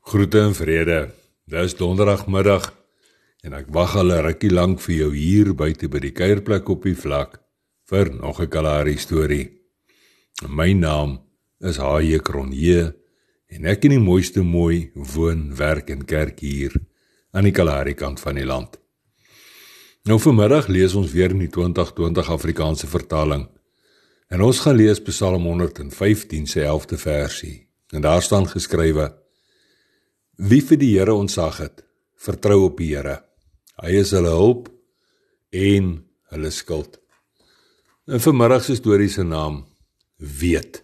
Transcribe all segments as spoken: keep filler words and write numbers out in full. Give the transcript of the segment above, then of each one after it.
Groete en vrede, dis donderdagmiddag en ek wag al 'n rukkie lank vir jou hier buite by die kuierplek op die vlak vir nog 'n Kalahari storie. My naam is H J Cronje en ek in die mooiste mooi woon, werk en kerk hier aan die Kalahari kant van die land. Nou vanmiddag lees ons weer in die twintig twintig Afrikaanse vertaling en ons gaan lees Psalm honderd en vyftien sy elfde versie en daar staan geskrywe: Wie vir die Here ontzag het, vertrou op die Here. Hy is hulle hulp en hulle skild. En vanmiddag se storie se naam, Weet.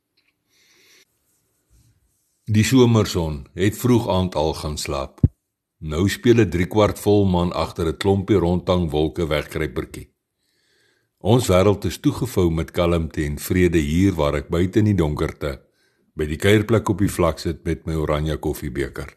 Die somerson het vroeg aand al gaan slaap. Nou speel 'n driekwart volmaan agter 'n klompie rondhang wolke wegkruipertjie. Ons wêreld is toegevou met kalmte en vrede hier waar ek buite in die donkerte by die kuierplek op die vlak sit met my oranje koffiebeker.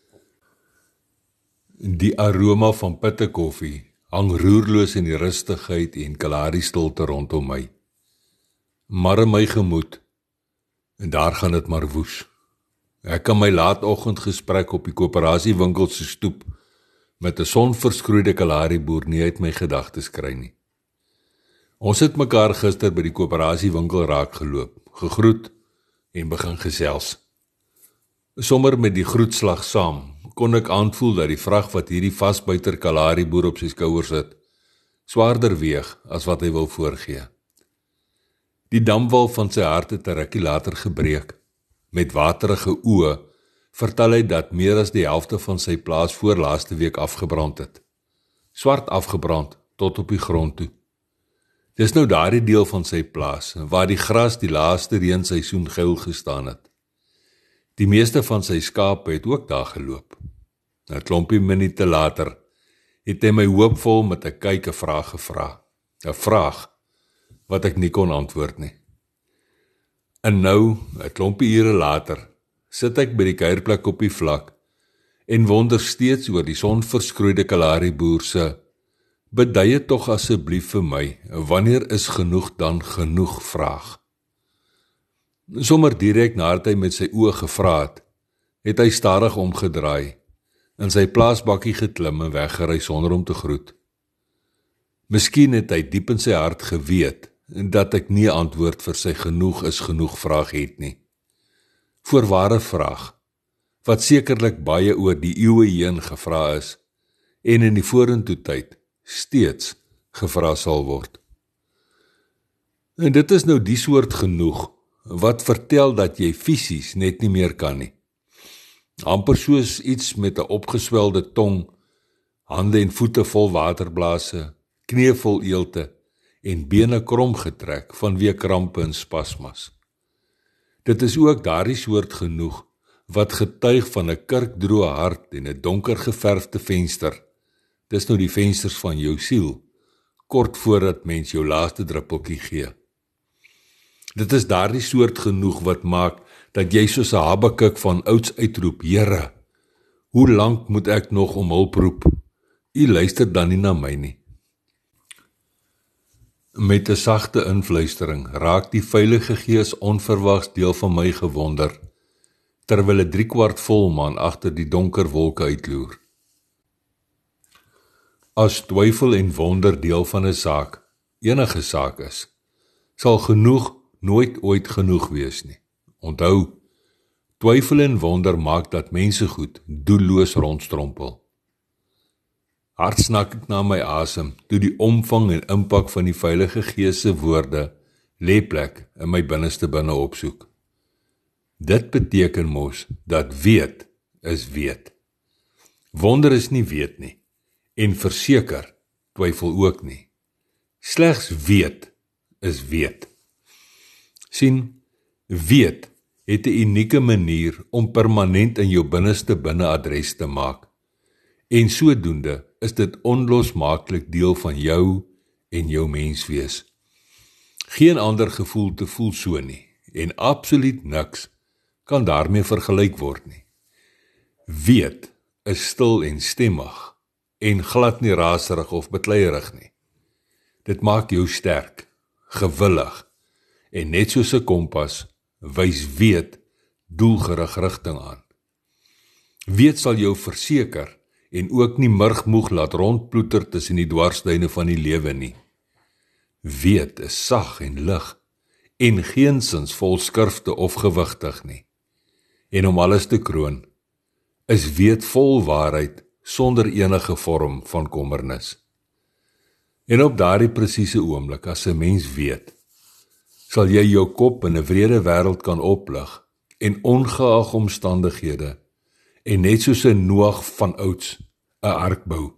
Die aroma van pitte koffie hang roerloos in die rustigheid en Kalahari stilte rondom my. Maar in my gemoed, en daar gaan dit maar woes. Ek kan my laatoggendgesprek op die koöperasiewinkel se stoep met 'n sonverskroeide Kalahari boer nie uit my gedagtes kry nie. Ons het mekaar gister by die koöperasiewinkel raak geloop, gegroet en begin gesels. Sommer met die groetslag saam, kon ek aanvoel dat die vrag wat hierdie vasbuiter Kalahari boer op sy skouers het, swaarder weeg as wat hy wil voorgee. Die damwal van sy hart het 'n rukkie later gebreek. Met waterige oë vertel hy dat meer as die helfte van sy plaas voor laaste week afgebrand het. Swart afgebrand tot op die grond toe. Dis nou daardie deel van sy plaas, waar die gras die laaste reenseisoen geil gestaan het. Die meeste van sy skape het ook daar geloop. 'n Klompie minute later het hy my hoopvol met 'n kyk 'n vraag gevra. 'n Vraag wat ek nie kon antwoord nie. En nou, 'n klompie ure later, sit ek by die kuierplek op die vlak en wonder steeds oor die sonverskroeide Kalahari boer se "Beduie tog asseblief vir my, wanneer is genoeg dan genoeg?" vraag. Sommer direk nadat hy met sy oë gevra het, het hy stadig omgedraai, in sy plaasbakkie geklim en weggery sonder om te groet. Miskien het hy diep in sy hart geweet, dat ek nie antwoord vir sy genoeg is genoeg vraag het nie. Voorware vraag, wat sekerlik baie oor die eeue heen gevra is, en in die vorentoe tyd steeds gevra sal word. En dit is nou die soort genoeg, wat vertel dat jy fisies net nie meer kan nie. Amper soos iets met 'n opgeswelde tong, hande en voete vol waterblase, knie vol eelte en bene krom getrek vanweë krampe en spasmas. Dit is ook daardie soort genoeg wat getuig van 'n kurkdroë hart en 'n donker geverfde venster. Dis nou die vensters van jou siel, kort voordat mens jou laaste druppeltjie gee. Dit is daardie soort genoeg wat maak dat jy soos 'n Habakuk van ouds uitroep: Here, hoe lank moet ek nog om hulp roep? U luister dan nie na my nie. Met 'n sagte influistering raak die Heilige Gees onverwags deel van my gewonder, terwyl 'n driekwart volmaan agter die donker wolke uitloer. As twyfel en wonder deel van 'n saak, enige saak is, sal genoeg nooit ooit genoeg wees nie. Onthou, twyfel en wonder maak dat mense goed doelloos rondstrompel. Hard snak ek na my asem, toe die omvang en impak van die Heilige Gees se woorde lê plek in my binneste binne opsoek. Dit beteken mos dat weet is weet. Wonder is nie weet nie, en verseker twyfel ook nie. Slegs weet is weet. Sien, weet het 'n unieke manier om permanent in jou binneste binne adres te maak, en sodoende is dit onlosmaaklik deel van jou en jou menswees. Geen ander gevoel te voel so nie, en absoluut niks kan daarmee vergelyk word nie. Weet is stil en stemmig, en glad nie raserig of bekleierig nie. Dit maak jou sterk, gewillig, en net soos 'n kompas, wys weet doelgerig rigting aan. Weet sal jou verseker en ook nie murgmoeg laat rondploeter tussen die dwarsduine van die lewe nie. Weet is sag en lig en geensins vol skurfte of gewigtig nie. En om alles te kroon, is weet vol waarheid sonder enige vorm van kommernis. En op daardie presiese oomblik, as 'n mens weet, sal jy jou kop in 'n wrede wêreld kan oplig en ongeag omstandighede en net soos 'n Noag van ouds 'n ark bou.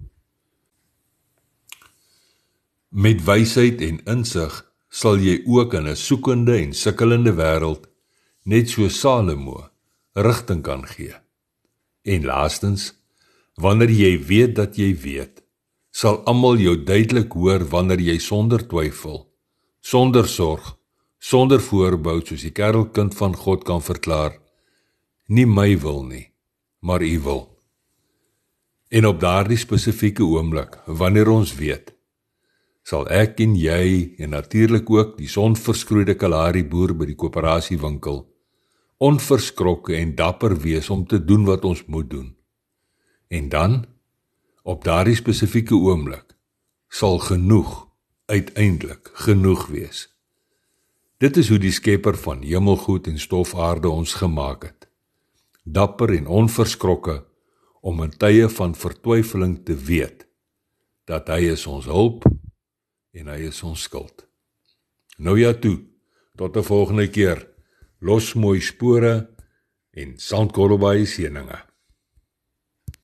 Met wysheid en insig sal jy ook in 'n soekende en sukkelende wêreld net so Salomo rigting kan gee. En laastens, wanneer jy weet dat jy weet, sal almal jou duidelik hoor wanneer jy sonder twyfel, sonder sorg, sonder voorbou soos die kerelkind van God kan verklaar, nie my wil nie, maar u wil. En op daardie spesifieke oomblik, wanneer ons weet, sal ek en jy en natuurlik ook die sonverskroeide Kalahari boer by die koöperasiewinkel onverskrokke en dapper wees om te doen wat ons moet doen. En dan, op daardie spesifieke oomblik, sal genoeg, uiteindelik genoeg wees. Dit is hoe die Skepper van hemelgoed en stofaarde ons gemaak het. Dapper en onverskrokke, om in tye van vertwyfeling te weet, dat hy is ons hulp, en hy is ons skuld. Nou ja toe, tot 'n volgende keer, los mooi spore en sandkorrelbaai seëninge.